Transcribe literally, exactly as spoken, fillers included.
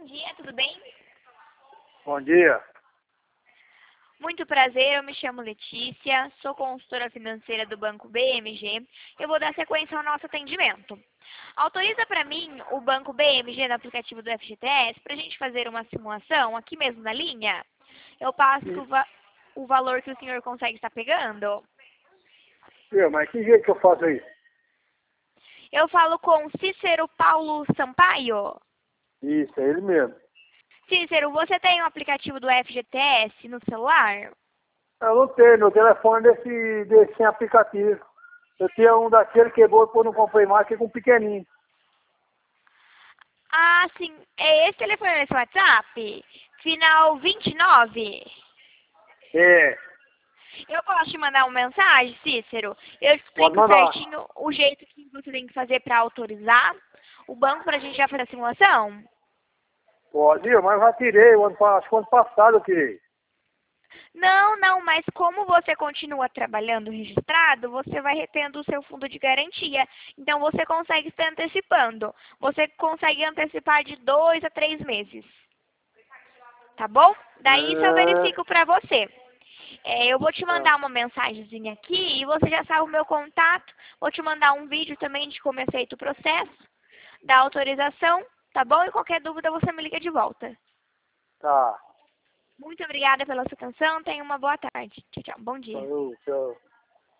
dia, tudo bem? Bom dia. Muito prazer, eu me chamo Letícia, sou consultora financeira do Banco B M G. Eu vou dar sequência ao nosso atendimento. Autoriza para mim o Banco B M G no aplicativo do F G T S para a gente fazer uma simulação aqui mesmo na linha? Eu passo o, va o valor que o senhor consegue estar pegando. Eu, mas que jeito que eu faço isso? Eu falo com Cícero Paulo Sampaio. Isso, é ele mesmo. Cícero, você tem o aplicativo do F G T S no celular? Eu não tenho, meu telefone desse, desse sem aplicativo. Eu tinha um daquele quebrou e depois não comprei mais, que é com pequenininho. Ah, sim. É esse telefone nesse WhatsApp? Final vinte e nove? É, Eu posso te mandar uma mensagem, Cícero? Eu pode explico mandar. certinho o jeito que você tem que fazer para autorizar o banco para a gente já fazer a simulação? Pode, mas eu já tirei, o ano, pa- acho que o ano passado eu tirei. Não, não, mas como você continua trabalhando registrado, você vai retendo o seu fundo de garantia. Então você consegue estar antecipando. Você consegue antecipar de dois a três meses. Tá bom? Daí isso eu É, verifico para você. É, eu vou te é, mandar uma mensagenzinha aqui e você já sabe o meu contato. Vou te mandar um vídeo também de como é feito o processo da autorização, tá bom? E qualquer dúvida você me liga de volta. tá. Muito obrigada pela sua atenção. Tenha uma boa tarde. Tchau, tchau. Bom dia. Falou, tchau.